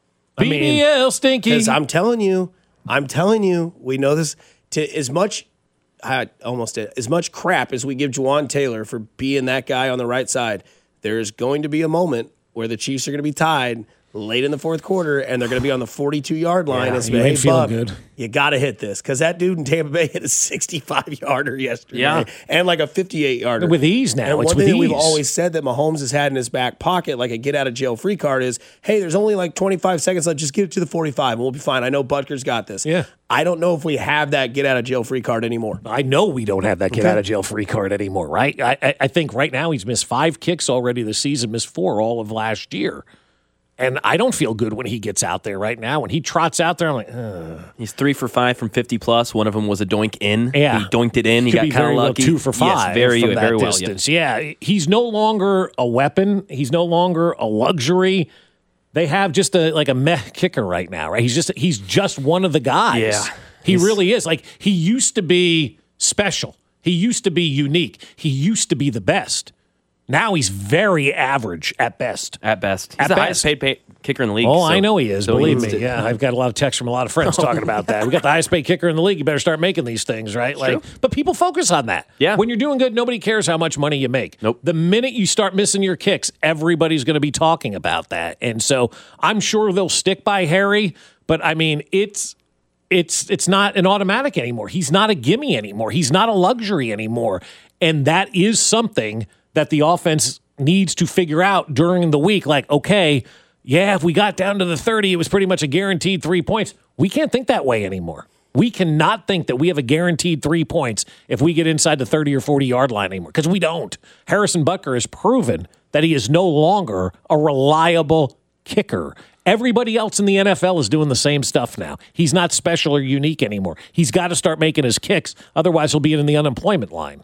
I B mean, B L stinky. Because I'm telling you, I'm telling you, we know this. To as much, I almost did, as much crap as we give Juwan Taylor for being that guy on the right side, there is going to be a moment where the Chiefs are going to be tied late in the fourth quarter, and they're going to be on the forty-two yard line. Yeah, and say, you hey, ain't feeling Bub, good. you got to hit this because that dude in Tampa Bay hit a sixty-five yarder yesterday, Yeah. and like a fifty-eight yarder With ease now. And It's one with thing that we've ease. always said that Mahomes has had in his back pocket, like a get out of jail free card, is hey, there's only like twenty-five seconds left. Just get it to the forty-five, and we'll be fine. I know Butker's got this. Yeah. I don't know if we have that get out of jail free card anymore. I know we don't have that get Okay. out of jail free card anymore, right? I, I, I think right now he's missed five kicks already this season, missed four all of last year. And I don't feel good when he gets out there right now. When he trots out there, I'm like, ugh. He's three for five from fifty plus. One of them was a doink in. Yeah. He doinked it in. He Could got be kind very of well lucky. two for five Yes, very, from that very well. Yeah. distance. Yeah, he's no longer a weapon. He's no longer a luxury. They have just a like a meh kicker right now, right? He's just he's just one of the guys. Yeah. He He's- really is. Like he used to be special. He used to be unique. He used to be the best. Now he's very average at best. At best. He's At the best. highest paid pay- kicker in the league. Oh, so- I know he is. so Believe needs me. to- Yeah, I've got a lot of texts from a lot of friends talking about that. We got the highest paid kicker in the league. You better start making these things, right? Like, but people focus on that. Yeah. When you're doing good, nobody cares how much money you make. Nope. The minute you start missing your kicks, everybody's going to be talking about that. And so I'm sure they'll stick by Harry, but I mean, it's it's it's not an automatic anymore. He's not a gimme anymore. He's not a luxury anymore. And that is something that the offense needs to figure out during the week. Like, okay, yeah, if we got down to the thirty, it was pretty much a guaranteed three points. We can't think that way anymore. We cannot think that we have a guaranteed three points if we get inside the thirty or forty yard line anymore, because we don't. Harrison Butker has proven that he is no longer a reliable kicker. Everybody else in the N F L is doing the same stuff now. He's not special or unique anymore. He's got to start making his kicks. Otherwise, he'll be in the unemployment line.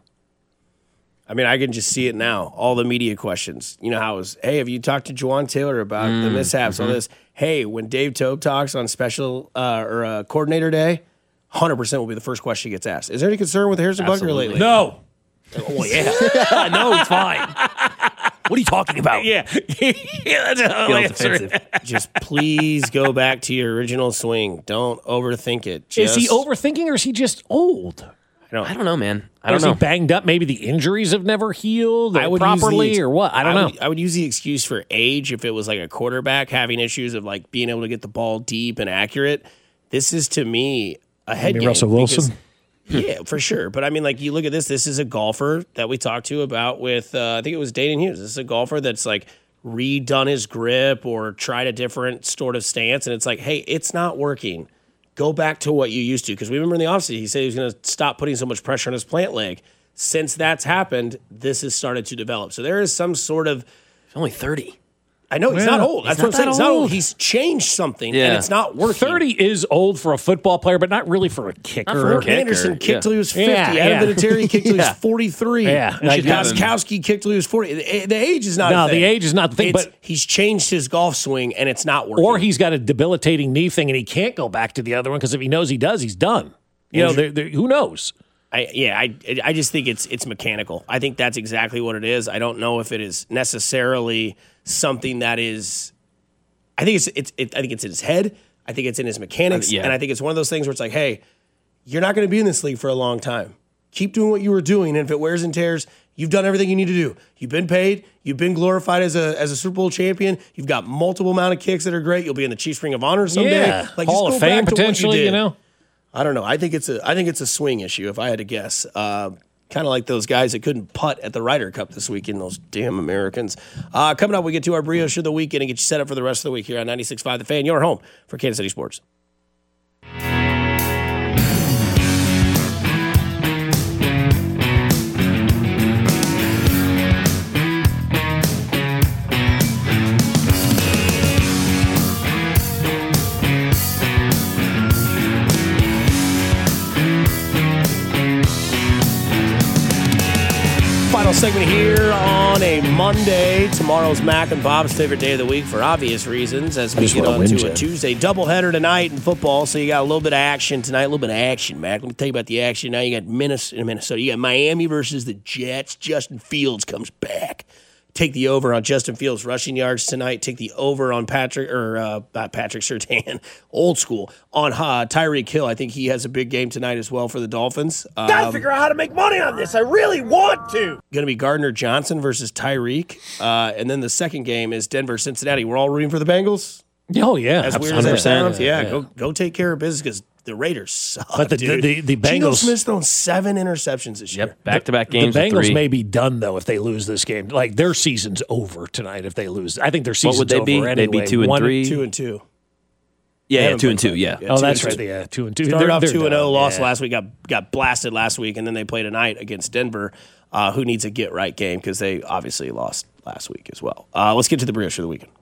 I mean, I can just see it now. All the media questions. You know how it was, hey, have you talked to Juwan Taylor about the Mm, mishaps, all mhm. this? Hey, when Dave Tobe talks on special uh, or uh, coordinator day, one hundred percent will be the first question he gets asked. Is there any concern with Harrison Butker lately? No. Well, yeah. No, it's fine. What are you talking about? Yeah. yeah that's how Feels I answer it. defensive. Just please go back to your original swing. Don't overthink it. Is Just, he overthinking or is he just old? I don't, I don't know, man. I Or don't is know. he banged up? Maybe the injuries have never healed I would properly use the, or what? I don't know. Would, I would use the excuse for age if it was like a quarterback having issues of like being able to get the ball deep and accurate. This is to me a head Maybe game. Russell because- Wilson? Yeah, for sure. But I mean, like, you look at this, this is a golfer that we talked to about with, uh, I think it was Dayton Hughes. This is a golfer that's like redone his grip or tried a different sort of stance. And it's like, hey, it's not working. Go back to what you used to. Because we remember in the offseason, he said he was going to stop putting so much pressure on his plant leg. Since that's happened, this has started to develop. So there is some sort of. He's only thirty. I know he's Yeah, not old. he's That's not what I'm saying. that He's not old. old. He's changed something, Yeah. and it's not working. thirty is old for a football player, but not really for a kicker. Not for a Mark kicker, Anderson kicked yeah. till he was fifty. Yeah, Adam yeah. Vinatieri kicked till he Yeah. was forty-three. Yeah. Like Like, Gostkowski kicked till he was forty. The, the age is not No, a thing. the age is not the thing, It's- but- he's changed his golf swing, and it's not working. Or he's got a debilitating knee thing and he can't go back to the other one because if he knows he does, he's done. You know, they're, they're, who knows? I, yeah, I I just think it's it's mechanical. I think that's exactly what it is. I don't know if it is necessarily something that is. I think it's it's it, I think it's in his head. I think it's in his mechanics, Uh, yeah. and I think it's one of those things where it's like, hey, you're not going to be in this league for a long time. Keep doing what you were doing, and if it wears and tears, you've done everything you need to do. You've been paid. You've been glorified as a as a Super Bowl champion. You've got multiple amount of kicks that are great. You'll be in the Chiefs Ring of Honor someday. Yeah. Like, Hall just of go Fame back to what potentially, you, you did. know? I don't know. I think it's a I think it's a swing issue. If I had to guess, uh, kind of like those guys that couldn't putt at the Ryder Cup this weekend. Those damn Americans. Uh, coming up, we get to our brioche of the weekend and get you set up for the rest of the week here on ninety-six point five The Fan. Your home for Kansas City sports. Final segment here on a Monday. Tomorrow's Mac and Bob's favorite day of the week for obvious reasons as we just get wanna on win, to a Jen. Tuesday doubleheader tonight in football. So you got a little bit of action tonight, a little bit of action, Mac. Let me tell you about the action. Now you got Minnesota. Minnesota. You got Miami versus the Jets. Justin Fields comes back. Take the over on Justin Fields rushing yards tonight. Take the over on Patrick, or uh, not Patrick Surtain, old school, on uh, Tyreek Hill. I think he has a big game tonight as well for the Dolphins. Um, Gotta figure out how to make money on this. I really want to. Going to be Gardner Johnson versus Tyreek. Uh, and then the second game is Denver Cincinnati. We're all rooting for the Bengals. Oh, yeah. As weird as that sounds, yeah, Go, go take care of business because the Raiders suck. But the- dude. the- the Geno Bengals- Smith's thrown seven interceptions this year. Back to back games. The with Bengals three. may be done though if they lose this game. Like their season's over tonight if they lose. I think their What season's would they over be? anyway. They'd be two and One- three? Two and two. Yeah, They yeah, haven't two and played two. Yeah. Yeah, Oh, two that's and right. two. Yeah, two and two. Started They're- off they're two and zero, done. lost Yeah. last week. Got got blasted last week, and then they played tonight against Denver, uh, who needs a get right game because they obviously lost last week as well. Uh, let's get to the brioche of the weekend.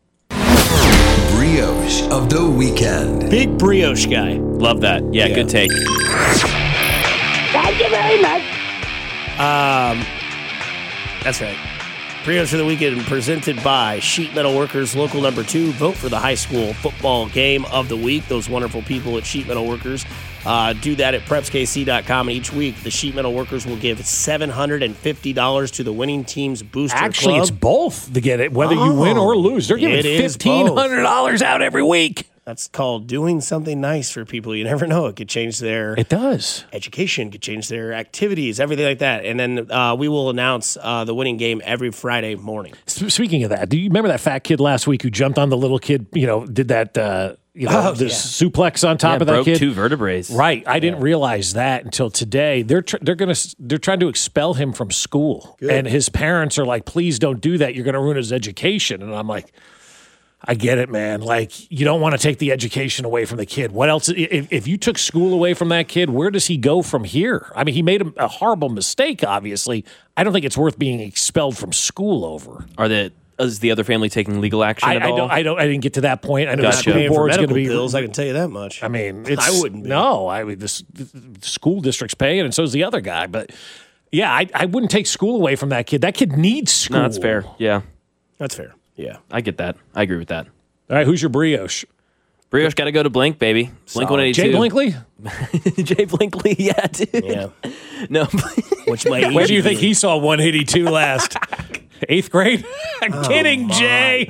Brioche of the weekend. Big brioche guy. Love that. Yeah, Yeah. good take. Thank you very much. Um, that's right. Brioche of the weekend presented by Sheet Metal Workers, local number two. Vote for the high school football game of the week. Those wonderful people at Sheet Metal Workers uh, do that at preps k c dot com. And each week, the Sheet Metal Workers will give seven hundred fifty dollars to the winning team's booster Actually, club. it's both to get it, whether you win or lose. They're giving It is fifteen hundred dollars out every week. That's called doing something nice for people. You never know. It could change their It does. education, could change their activities, everything like that. And then uh, we will announce uh, the winning game every Friday morning. S- Speaking of that, do you remember that fat kid last week who jumped on the little kid, you know, did that, uh, you know, Oh, this suplex on top Yeah, of that broke kid? two vertebrae. Right. I didn't realize that until today. They're tr- they're going to they're trying to expel him from school. Good. And his parents are like, "Please don't do that. You're going to ruin his education." And I'm like, I get it, man. Like, you don't want to take the education away from the kid. What else? If, if you took school away from that kid, where does he go from here? I mean, he made a, a horrible mistake, obviously. I don't think it's worth being expelled from school over. Are the is the other family taking legal action I, at I all? don't. I don't. I didn't get to that point. I know Gotcha. the school Paying for board's going to medical be. bills, I can tell you that much. I mean, it's, I wouldn't be. No, I mean, this the school district's paying, and so is the other guy. But yeah, I, I wouldn't take school away from that kid. That kid needs school. No, that's fair. Yeah, That's fair. Yeah. I get that. I agree with that. All right, who's your brioche? Brioche got to go to Blink, baby. Blink one eighty-two. Jay Blinkley? Jay Blinkley, yeah, dude. Yeah. No. Which might Where do you think he saw one eighty-two last? Eighth grade? I'm Oh kidding, Jay.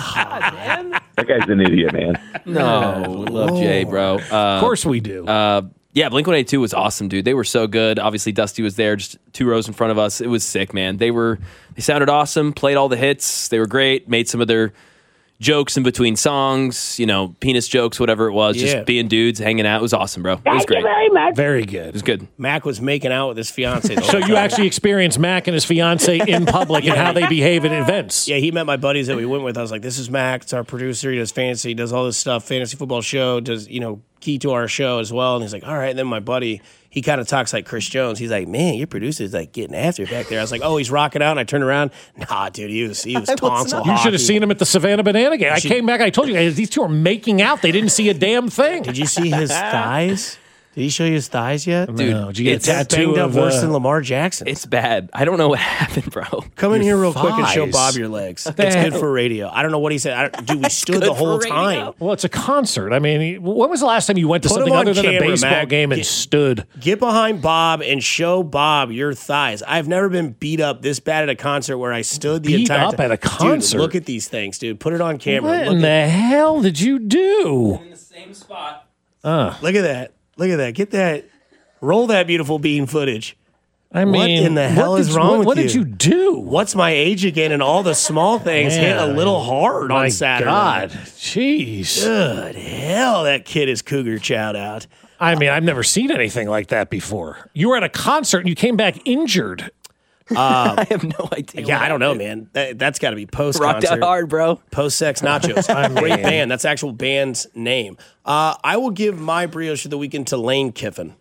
That guy's an idiot, man. No, we love Jay, bro. Uh, Of course we do. Uh, yeah, Blink one eighty-two was awesome, dude. They were so good. Obviously, Dusty was there, just two rows in front of us. It was sick, man. They were, they sounded awesome, played all the hits. They were great, made some of their jokes in between songs, you know, penis jokes, whatever it was, Yeah. just being dudes, hanging out. It was awesome, bro. It was great. very much. Very good. It was good. Mac was making out with his fiance. So you actually experienced Mac and his fiance in public and how they behave at events. Yeah, he met my buddies that we went with. I was like, this is Mac. It's our producer. He does fantasy. He does all this stuff. Fantasy football show. Does, you know, key to our show as well. And he's like, all right. And then my buddy, he kind of talks like Chris Jones. He's like, man, your producer's like getting after it back there. I was like, oh, he's rocking out. And I turned around. Nah, dude, he was he was tonsil You should hockey. have seen him at the Savannah Banana game. I should- came back. I told you guys these two are making out. They didn't see a damn thing. Did you see his thighs? Did he show you his thighs yet? Dude, No, did you get a it's tattoo banged up of, worse uh, than Lamar Jackson. It's bad. I don't know what happened, bro. Come in your here real quick and show thighs. Bob your legs. It's the good hell? for radio. I don't know what he said. I don't, dude, we stood good the whole for radio. time. Well, it's a concert. I mean, when was the last time you went to Put something him on other than camera, a baseball Mac. game and Get- stood? Get behind Bob and show Bob your thighs. I've never been beat up this bad at a concert where I stood the Beat entire up time. at a concert? Dude, look at these things, dude. Put it on camera. What Look in at, the hell did you do? In the same spot. Uh, look at that. Look at that. Get that. Roll that beautiful bean footage. I What mean, in the hell what is did- wrong what, with what you? did you do? What's my age again? And all the small things hit a Man, little hard My on Saturday. God, jeez. Good hell, that kid is cougar chowed out. I mean, I've never seen anything like that before. You were at a concert and you came back injured. Uh, I have no idea. yeah, what I don't know, happened. man. That, that's got to be post Rocked concert. out hard, bro. Post sex nachos. I mean- Great band. That's the actual band's name. Uh, I will give my brioche of the weekend to Lane Kiffin.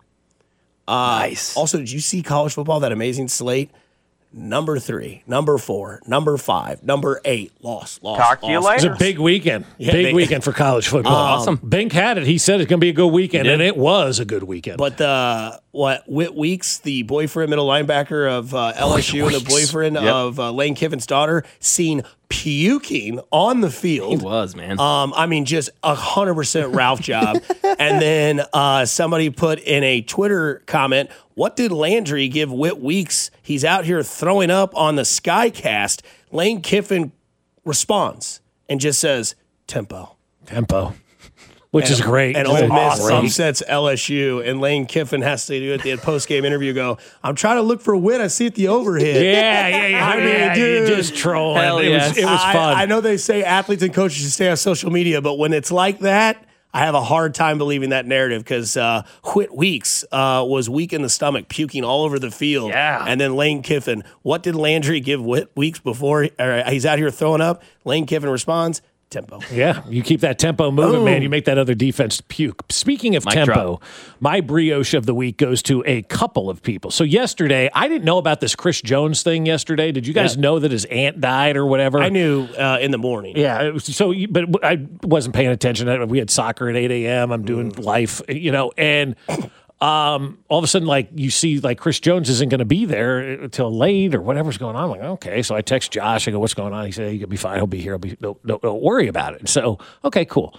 Uh, Nice. Also, did you see college football? That amazing slate. Number three, number four, number five, number eight. Lost, lost. Talk to you lost. It was later. a big weekend. Yeah, big big- weekend for college football. Awesome. Bink had it. He said it's going to be a good weekend, and it was a good weekend. But the what Whit Weeks, the boyfriend, middle linebacker of uh, L S U, and the Weeks. boyfriend Yep. of uh, Lane Kiffin's daughter, seen puking on the He field. was, man. Um, I mean, just a hundred percent Ralph job. And then uh, somebody put in a Twitter comment, "What did Landry give Whit Weeks? He's out here throwing up on the Skycast." Lane Kiffin responds and just says, "Tempo." Tempo, which And- is great. And It's Ole Miss awesome. upsets L S U, and Lane Kiffin has to do at the post game interview. Go, I'm trying to look for Whit. I see it the overhead. Yeah, yeah, yeah. I mean, yeah, dude. you just trolling. Hell it, yes. was, it was I, fun. I know they say athletes and coaches should stay on social media, but when it's like that, I have a hard time believing that narrative because uh, Whit Weeks uh, was weak in the stomach, puking all over the field. Yeah. And then Lane Kiffin, what did Landry give Whit Weeks before or he's out here throwing up? Lane Kiffin responds, tempo. Yeah, you keep that tempo moving, Boom. man. You make that other defense puke. Speaking of Mic tempo, drop. my brioche of the week goes to a couple of people. So yesterday, I didn't know about this Chris Jones thing yesterday. Did you guys Yeah. know that his aunt died or whatever? I knew uh, in the morning. Yeah, it was, so you- but I wasn't paying attention. We had soccer at eight a.m. I'm doing life, you know, and um, all of a sudden, like you see, like Chris Jones isn't going to be there until late or whatever's going on. I'm like, okay, so I text Josh. I go, what's going on? He said, hey, you'll be fine. He'll be here. He'll be. Don't, don't, don't worry about it. So, okay, cool.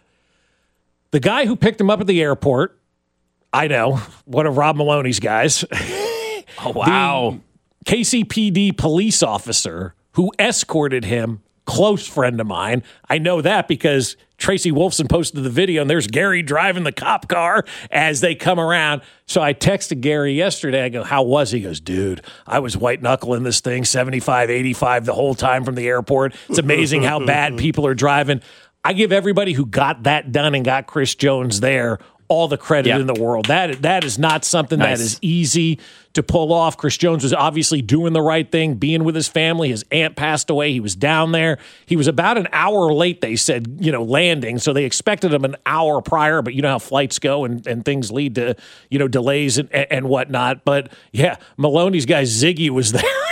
The guy who picked him up at the airport, I know, one of Rob Maloney's guys. Oh, wow. The K C P D police officer who escorted him, close friend of mine. I know that because Tracy Wolfson posted the video, and there's Gary driving the cop car as they come around. So I texted Gary yesterday. I go, how was he? He goes, dude, I was white knuckling this thing seventy-five, eighty-five the whole time from the airport. It's amazing how bad people are driving. I give everybody who got that done and got Chris Jones there all the credit Yeah. in the world. That that is not something Nice. that is easy to pull off. Chris Jones was obviously doing the right thing, being with his family. His aunt passed away. He was down there. He was about an hour late, they said, you know, landing. So they expected him an hour prior, but you know how flights go and, and things lead to, you know, delays and, and whatnot. But yeah, Maloney's guy Ziggy was there, picked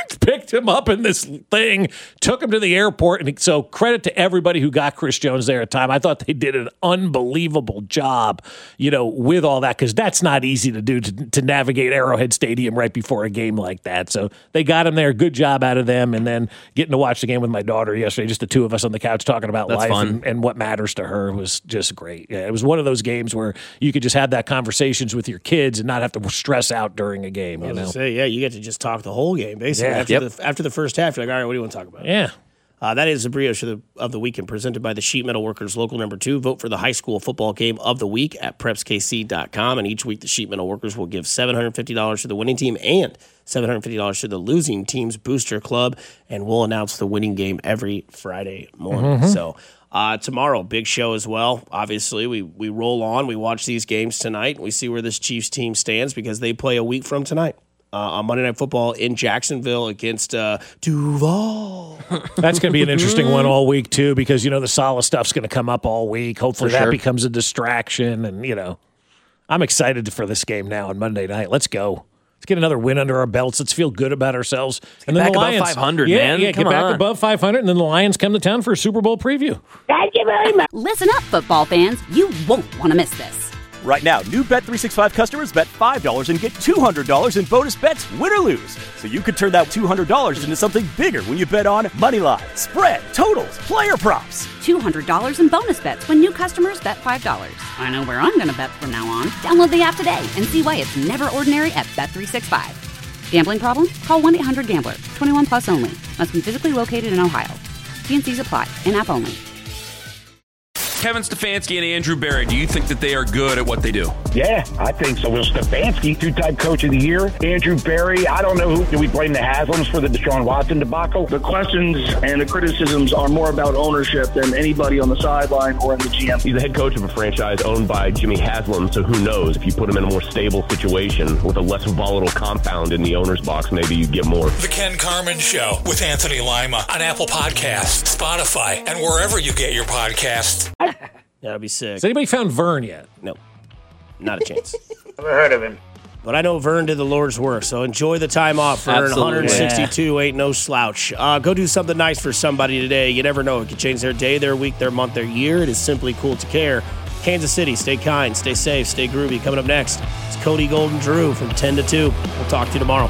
picked him up in this thing, took him to the airport. And so credit to everybody who got Chris Jones there at time. I thought they did an unbelievable job, you know, with all that, because that's not easy to do, to, to navigate Arrowhead Stadium right before a game like that. So they got him there. Good job out of them. And then getting to watch the game with my daughter yesterday, just the two of us on the couch talking about That's life fun. and, and what matters to her was just great. Yeah, it was one of those games where you could just have that conversations with your kids and not have to stress out during a game. I You was know, gonna say, yeah, you get to just talk the whole game basically. Yeah. After Yep. the after the first half, you're like, all right, what do you want to talk about? Yeah. Uh, that is the brioche of the, of the weekend, presented by the Sheet Metal Workers Local Number Two. Vote for the high school football game of the week at preps k c dot com, and each week the Sheet Metal Workers will give seven hundred fifty dollars to the winning team and seven hundred fifty dollars to the losing team's booster club, and we'll announce the winning game every Friday morning. Mhm. So uh, tomorrow, big show as well. Obviously, we we roll on. We watch these games tonight. We see where this Chiefs team stands because they play a week from tonight. Uh, on Monday Night Football in Jacksonville against uh, Duval. That's going to be an interesting one all week, too, because, you know, the solid stuff's going to come up all week. Hopefully For that sure. becomes a distraction. And, you know, I'm excited for this game now on Monday night. Let's go. Let's get another win under our belts. Let's feel good about ourselves. And back the above Lions, five hundred, yeah, man. Yeah, Come get back on. above five hundred, and then the Lions come to town for a Super Bowl preview. Thank you very much. Listen up, football fans. You won't want to miss this. Right now, new Bet three sixty-five customers bet five dollars and get two hundred dollars in bonus bets, win or lose. So you could turn that two hundred dollars into something bigger when you bet on Moneyline, spread, totals, player props. two hundred dollars in bonus bets when new customers bet five dollars. I know where I'm going to bet from now on. Download the app today and see why it's never ordinary at Bet three sixty-five. Gambling problem? Call one eight hundred gambler. twenty-one plus only. Must be physically located in Ohio. T and C's apply. In-app only. Kevin Stefanski and Andrew Berry, do you think that they are good at what they do? Yeah, I think so. Will Stefanski, two-time coach of the year. Andrew Berry, I don't know who. Do we blame the Haslams for the Deshaun Watson debacle? The questions and the criticisms are more about ownership than anybody on the sideline or in the G M. He's the head coach of a franchise owned by Jimmy Haslam, so who knows? If you put him in a more stable situation with a less volatile compound in the owner's box, maybe you get more. The Ken Carmen Show with Anthony Lima on Apple Podcasts, Spotify, and wherever you get your podcasts. That'd be sick. Has anybody found Vern yet? Nope. Not a chance. Never heard of him. But I know Vern did the Lord's work, so enjoy the time off. Vern. Absolutely. one sixty-two ain't no slouch. Uh, go do something nice for somebody today. You never know. It could change their day, their week, their month, their year. It is simply cool to care. Kansas City, stay kind, stay safe, stay groovy. Coming up next, it's Cody Golden Drew from ten to two. We'll talk to you tomorrow.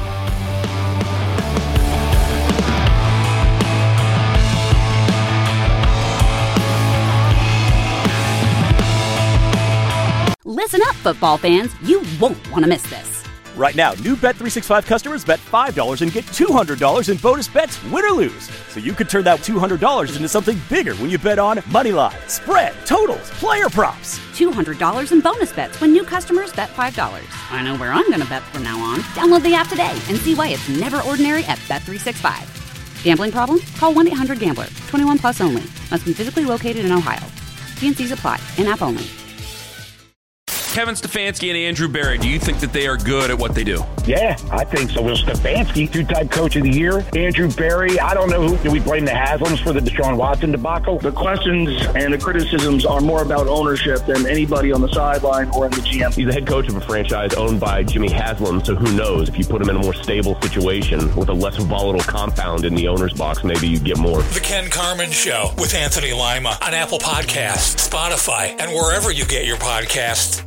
Listen up, football fans. You won't want to miss this. Right now, new Bet three sixty-five customers bet five dollars and get two hundred dollars in bonus bets, win or lose. So you could turn that two hundred dollars into something bigger when you bet on Moneyline, spread, totals, player props. two hundred dollars in bonus bets when new customers bet five dollars. I know where I'm going to bet from now on. Download the app today and see why it's never ordinary at Bet three sixty-five. Gambling problem? Call one eight hundred gambler. twenty-one plus only. Must be physically located in Ohio. T and C's apply. In-app only. Kevin Stefanski and Andrew Berry, do you think that they are good at what they do? Yeah, I think so. Will Stefanski, two-time coach of the year. Andrew Berry, I don't know who. Do we blame the Haslams for the Deshaun Watson debacle? The questions and the criticisms are more about ownership than anybody on the sideline or in the G M. He's the head coach of a franchise owned by Jimmy Haslam, so who knows? If you put him in a more stable situation with a less volatile compound in the owner's box, maybe you get more. The Ken Carmen Show with Anthony Lima on Apple Podcasts, Spotify, and wherever you get your podcasts.